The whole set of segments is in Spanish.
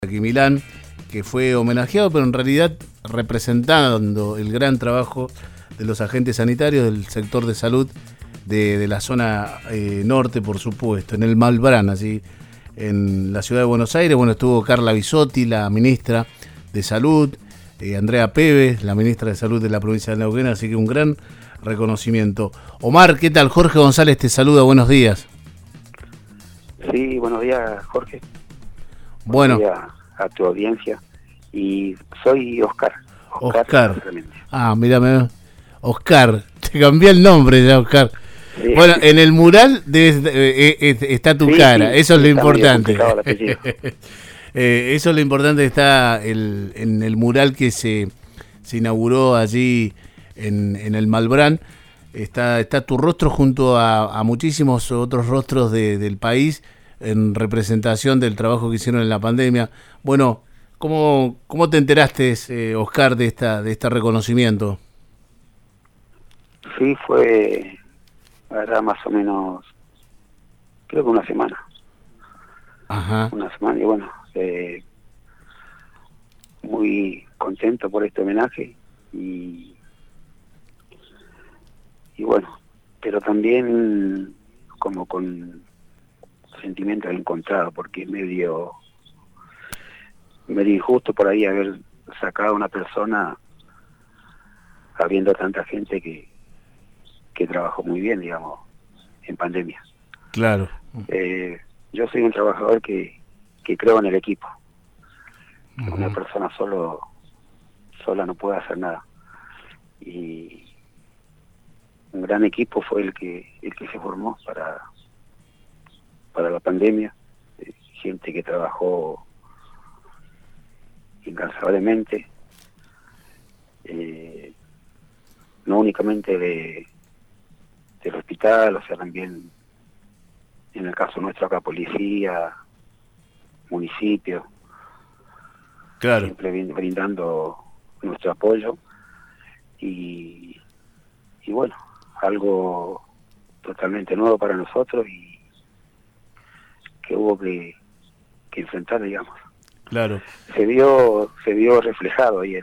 Aquí Milán, que fue homenajeado, pero en realidad representando el gran trabajo de los agentes sanitarios del sector de salud de la zona norte, por supuesto, en el Malbrán, así en la ciudad de Buenos Aires. Bueno, estuvo Carla Bisotti, la ministra de Salud, Andrea Peve, la ministra de Salud de la provincia de Neuquén, así que un gran reconocimiento. Omar, ¿qué tal? Jorge González te saluda, buenos días. Sí, buenos días, Jorge. Bueno. Buenos días a tu audiencia. Y soy Oscar. Oscar. Ah, mírame. Oscar. Te cambié el nombre ya, Oscar. Sí. Bueno, en el mural está tu cara. Sí, eso es lo importante. Eso es lo importante. Está en el mural que se inauguró allí en el Malbrán. Está tu rostro junto a muchísimos otros rostros del país en representación del trabajo que hicieron en la pandemia. Bueno, ¿cómo te enteraste, Oscar, de este reconocimiento? Sí, fue, la verdad, más o menos, creo que una semana. Ajá. Una semana, y bueno, muy contento por este homenaje y bueno, pero también como con sentimientos encontrados, porque es medio injusto por ahí haber sacado a una persona habiendo tanta gente que trabajó muy bien, digamos, en pandemia. Claro. Yo soy un trabajador que creo en el equipo. Uh-huh. Una persona sola no puede hacer nada. Y un gran equipo fue el que se formó para la pandemia, gente que trabajó incansablemente, no únicamente del hospital, o sea, también en el caso nuestro acá policía, municipio, claro, siempre brindando nuestro apoyo y bueno, algo totalmente nuevo para nosotros y que hubo que enfrentar, digamos. Claro. Se vio reflejado ahí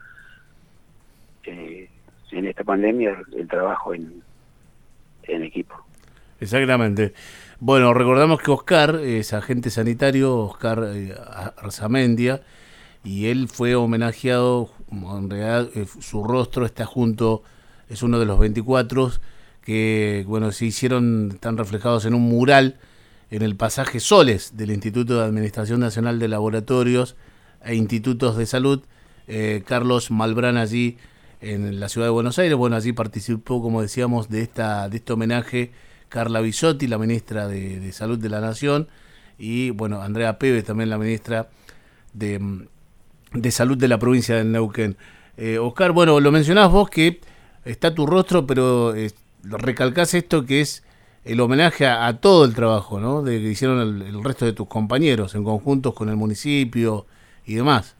en esta pandemia el trabajo en equipo. Exactamente. Bueno, recordamos que Oscar es agente sanitario, Oscar Arzamendia, y él fue homenajeado, en realidad su rostro está es uno de los 24 que, bueno, están reflejados en un mural en el pasaje Soles del Instituto de Administración Nacional de Laboratorios e Institutos de Salud, Carlos Malbrán, allí en la ciudad de Buenos Aires. Bueno, allí participó, como decíamos, de este homenaje Carla Bisotti, la ministra de Salud de la Nación, y bueno, Andrea Peve, también la ministra de Salud de la provincia del Neuquén. Oscar, bueno, lo mencionás vos que está tu rostro, pero recalcás esto que es el homenaje a todo el trabajo, ¿no? Que hicieron el resto de tus compañeros en conjuntos con el municipio y demás.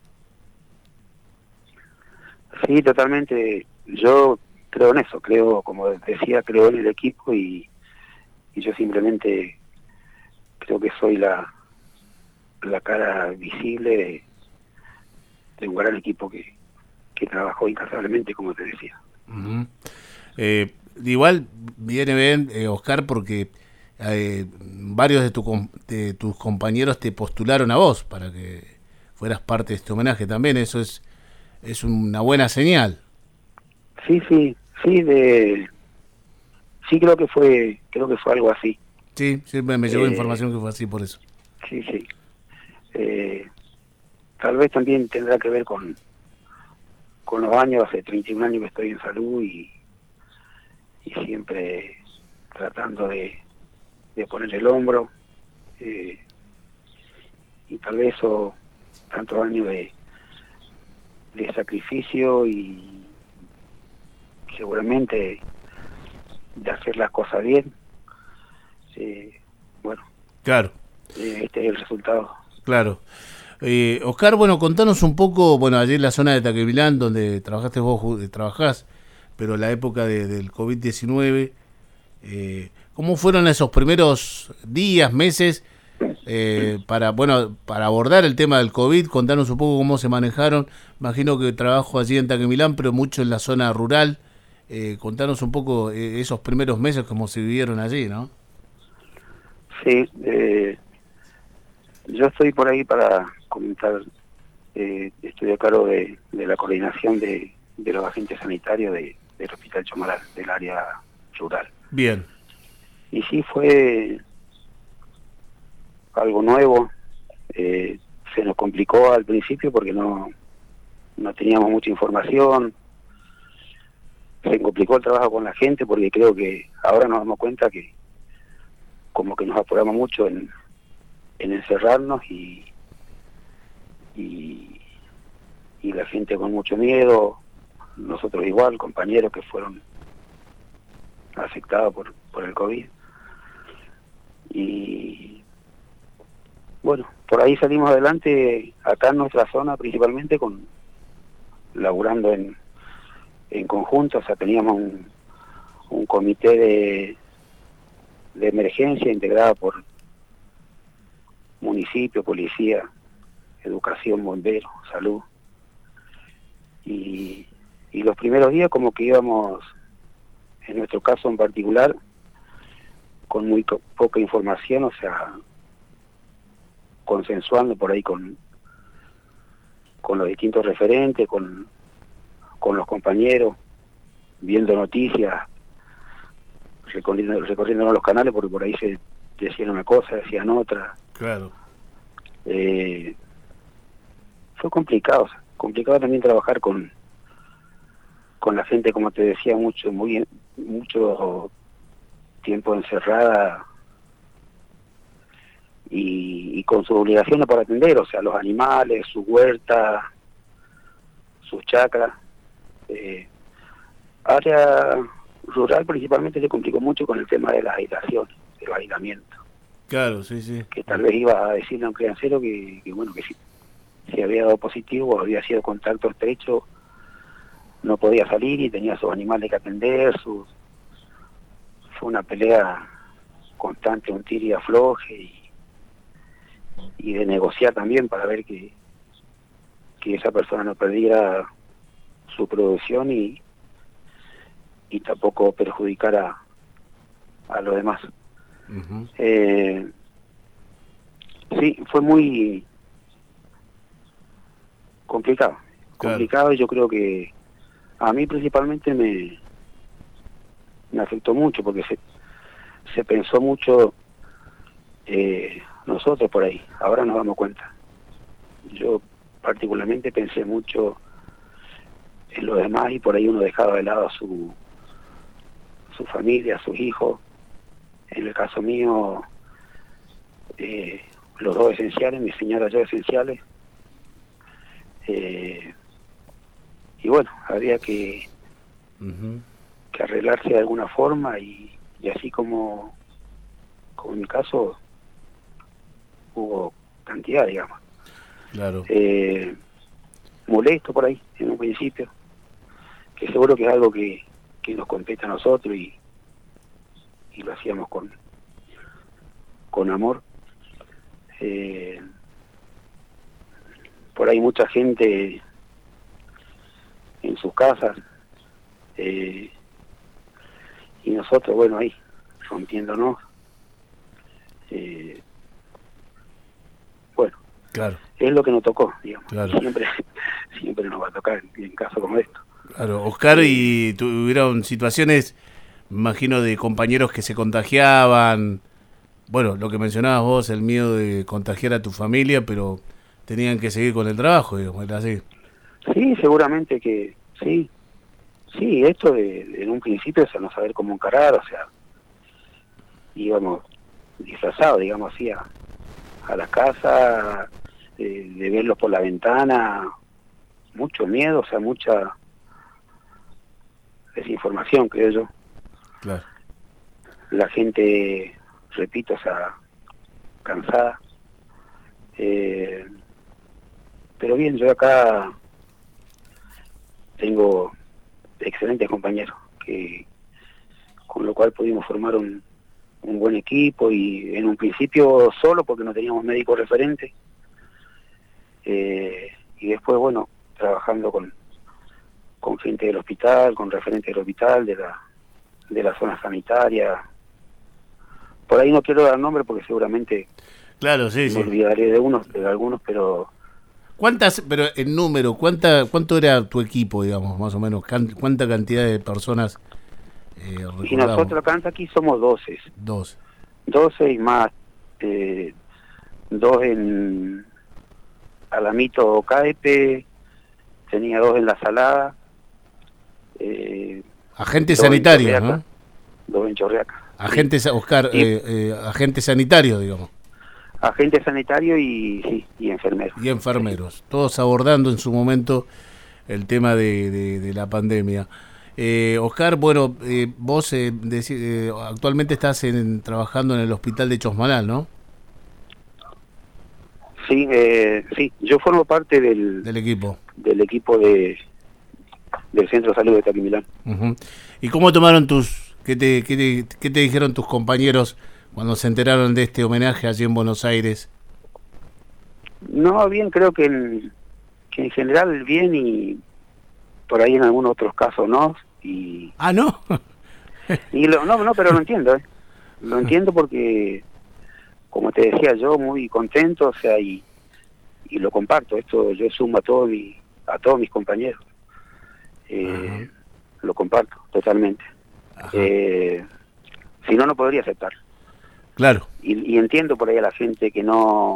Sí, totalmente. Yo creo en eso, como decía, creo en el equipo y yo simplemente creo que soy la cara visible de un gran equipo que trabajó incansablemente, como te decía. Uh-huh. Igual viene bien, Oscar, porque varios de tus compañeros te postularon a vos para que fueras parte de este homenaje también. Eso es una buena señal. Sí, creo que fue algo así. Sí, me llegó información que fue así, por eso. Sí. Tal vez también tendrá que ver con los años. Hace 31 años que estoy en salud y siempre tratando de poner el hombro, y tal vez eso, tantos años de sacrificio y seguramente de hacer las cosas bien, bueno, claro, este es el resultado. Claro. Oscar, bueno, contanos un poco, bueno, allí en la zona de Taquemilán, donde trabajás, pero la época del COVID-19, ¿cómo fueron esos primeros días, meses para abordar el tema del COVID, contanos un poco cómo se manejaron. Imagino que trabajo allí en Taquimilán, pero mucho en la zona rural. Contanos un poco esos primeros meses, cómo se vivieron allí, ¿no? Sí, yo estoy por ahí para comentar. Estoy a cargo de la coordinación de los agentes sanitarios del Hospital Chomalal, del área rural. Bien. Y sí, fue algo nuevo. Se nos complicó al principio porque no teníamos mucha información. Se complicó el trabajo con la gente porque creo que ahora nos damos cuenta que como que nos apuramos mucho en encerrarnos y la gente con mucho miedo, nosotros igual, compañeros que fueron afectados por el COVID. Y bueno, por ahí salimos adelante acá en nuestra zona, principalmente laburando en conjunto. O sea, teníamos un comité de emergencia integrado por municipio, policía, educación, bomberos, salud. Y los primeros días como que íbamos, en nuestro caso en particular, con muy poca información, o sea, consensuando por ahí con los distintos referentes, con los compañeros, viendo noticias, recorriendo los canales, porque por ahí se decían una cosa, decían otra. Claro. Fue complicado también trabajar con la gente, como te decía, mucho tiempo encerrada y con sus obligaciones para atender, o sea, los animales, su huerta, sus chacras. Área rural principalmente se complicó mucho con el tema de las aislaciones, de los aislamientos. Claro, sí, sí. Que tal vez iba a decirle a un criancero que bueno, que si había dado positivo o había sido contacto estrecho, no podía salir y tenía sus animales que atender. Fue una pelea constante, un tire y afloje, y de negociar también para ver que esa persona no perdiera su producción y tampoco perjudicara a los demás. Uh-huh. Sí, fue muy complicado. Claro. Y yo creo que a mí principalmente me afectó mucho porque se pensó mucho nosotros por ahí. Ahora nos damos cuenta. Yo particularmente pensé mucho en los demás y por ahí uno dejaba de lado a su familia, a sus hijos. En el caso mío, los dos esenciales, mi señora y yo esenciales. Y bueno, había que arreglarse de alguna forma y así como en mi caso hubo cantidad, digamos. Claro. Molesto por ahí en un principio, que seguro que es algo que nos compete a nosotros y lo hacíamos con amor. Por ahí mucha gente en sus casas, y nosotros, bueno, ahí rompiéndonos. Bueno, claro. Es lo que nos tocó, digamos. Claro. Siempre nos va a tocar en casos como esto. Claro, Oscar, y tuvieron situaciones, imagino, de compañeros que se contagiaban. Bueno, lo que mencionabas vos, el miedo de contagiar a tu familia, pero tenían que seguir con el trabajo, digamos, ¿era así? Sí, seguramente que sí. Sí, esto en un principio es no saber cómo encarar, o sea, íbamos disfrazados, digamos así, a la casa, de verlos por la ventana, mucho miedo, o sea, mucha desinformación, creo yo. Claro. La gente, repito, o sea, cansada. Pero bien, yo acá tengo excelentes compañeros, con lo cual pudimos formar un un buen equipo y en un principio solo porque no teníamos médico referente. Y después, bueno, trabajando con gente del hospital, con referentes del hospital, de la zona sanitaria. Por ahí no quiero dar nombre porque seguramente Claro, sí, me olvidaré de algunos, pero... Pero en número, ¿cuánto era tu equipo, digamos, más o menos? ¿Cuánta cantidad de personas recordamos? Y nosotros acá aquí somos 12. 12 y más, 2 en Alamito Caepe, tenía 2 en La Salada. Agentes sanitarios, ¿no? 2 en Chorriaca. Agentes, Oscar, agentes sanitarios, digamos. Agentes sanitarios y enfermeros. Y enfermeros, todos abordando en su momento el tema de la pandemia. Oscar, bueno, vos actualmente estás trabajando en el hospital de Chosmalal, ¿no? Sí, sí, yo formo parte del equipo. Del equipo del Centro de Salud de Taquimilán. Uh-huh. ¿Y cómo tomaron qué te dijeron tus compañeros cuando se enteraron de este homenaje allí en Buenos Aires? No, bien, creo que en general bien y por ahí en algunos otros casos no. Ah, ¿no? No, pero lo entiendo, Lo entiendo porque, como te decía yo, muy contento, o sea, y lo comparto. Esto yo sumo a todos mis compañeros. Lo comparto totalmente. Si no, no podría aceptarlo. Claro. Y entiendo por ahí a la gente que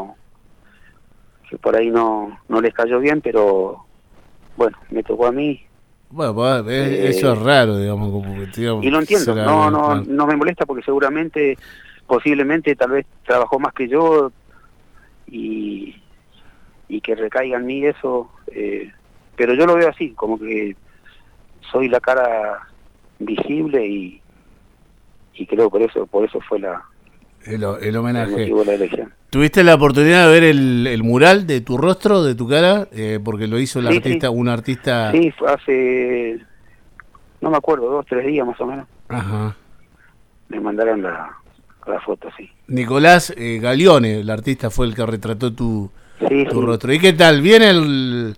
por ahí no les cayó bien, pero bueno, me tocó a mí. Bueno, eso es raro, digamos, y lo entiendo, no me molesta porque seguramente, posiblemente, tal vez trabajó más que yo y que recaiga en mí eso, pero yo lo veo así, como que soy la cara visible y creo por eso fue el homenaje. El motivo de la elección. ¿Tuviste la oportunidad de ver el mural de tu rostro, de tu cara? Porque lo hizo un artista... Sí, fue hace, no me acuerdo, 2 o 3 días más o menos. Ajá. Me mandaron la foto, sí. Nicolás Galione, el artista, fue el que retrató tu rostro. ¿Y qué tal? ¿Viene el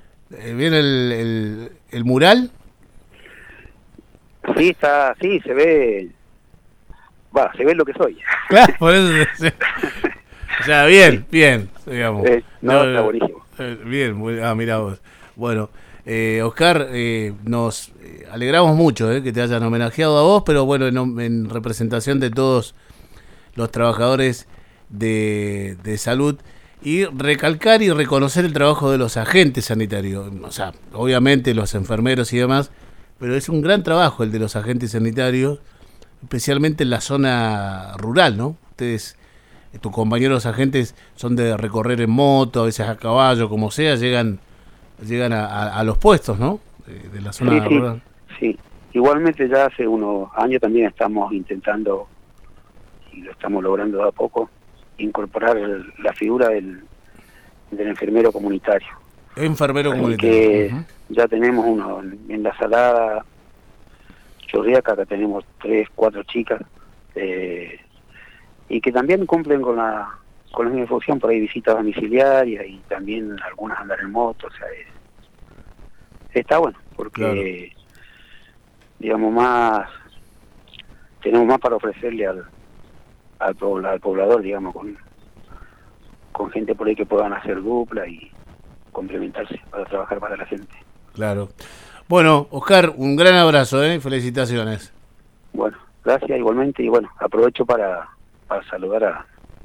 mural? Sí, se ve... se ve lo que soy. Claro, por eso... O sea, bien, digamos. Está buenísimo. Bien, mirá vos. Bueno, Oscar, nos alegramos mucho que te hayan homenajeado a vos, pero bueno, en representación de todos los trabajadores de salud, y recalcar y reconocer el trabajo de los agentes sanitarios. O sea, obviamente los enfermeros y demás, pero es un gran trabajo el de los agentes sanitarios, especialmente en la zona rural, ¿no? Ustedes... Tus compañeros agentes son de recorrer en moto, a veces a caballo, como sea, llegan a los puestos, ¿no? De la zona rural. Sí, igualmente ya hace unos años también estamos intentando, y lo estamos logrando de a poco, incorporar la figura del enfermero comunitario. Enfermero comunitario. Que ya tenemos uno en La Salada, Chorriaca, acá tenemos 3, 4 chicas, y que también cumplen con la misma función, por ahí visitas domiciliarias y también algunas andan en moto, o sea, está bueno, porque digamos tenemos más para ofrecerle al poblador, digamos, con gente por ahí que puedan hacer dupla y complementarse para trabajar para la gente. Claro. Bueno, Oscar, un gran abrazo, felicitaciones. Bueno, gracias igualmente, y bueno, aprovecho para saludar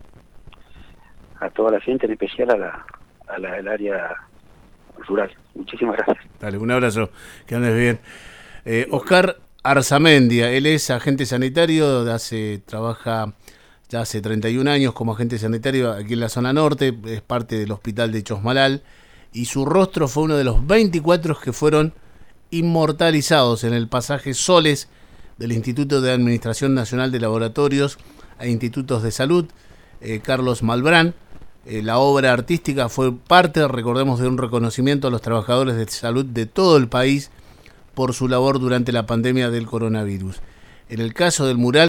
a toda la gente, en especial a la del área rural. Muchísimas gracias. Dale, un abrazo, que andes bien. Oscar Arzamendia, él es agente sanitario, trabaja ya hace 31 años como agente sanitario aquí en la zona norte, es parte del hospital de Chosmalal, y su rostro fue uno de los 24 que fueron inmortalizados en el pasaje Soles del Instituto de Administración Nacional de Laboratorios a Institutos de Salud, Carlos Malbrán. La obra artística fue parte, recordemos, de un reconocimiento a los trabajadores de salud de todo el país por su labor durante la pandemia del coronavirus. En el caso del mural,